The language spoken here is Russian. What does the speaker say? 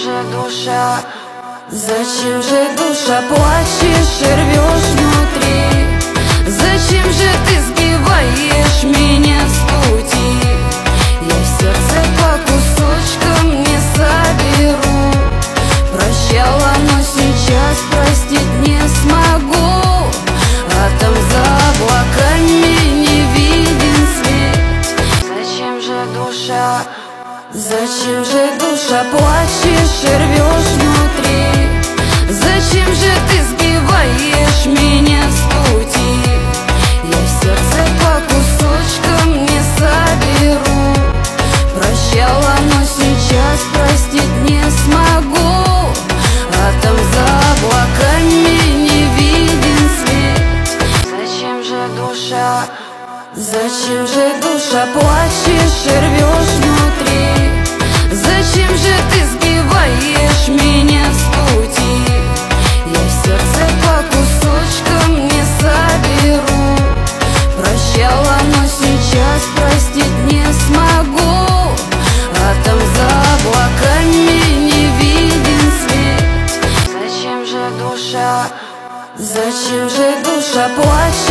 же душа, зачем же душа плачешь и рвешь внутри? Зачем же ты сбиваешь меня с пути? Я сердце по кусочкам не соберу. Прощала, но сейчас простить не смогу. А там за облаками не виден свет. Зачем же душа, зачем же душа плачешь и рвешь внутри? Зачем же ты сбиваешь меня с пути? Я сердце по кусочкам не соберу. Прощала, но сейчас простить не смогу. А там за облаками не виден свет. Зачем же душа, зачем же душа плачешь и рвешь внутри? Зачем же ты сбиваешь меня с пути? Я сердце по кусочкам не соберу. Прощала, но сейчас простить не смогу. А там за облаками не виден свет. Зачем же душа, зачем же душа плачет?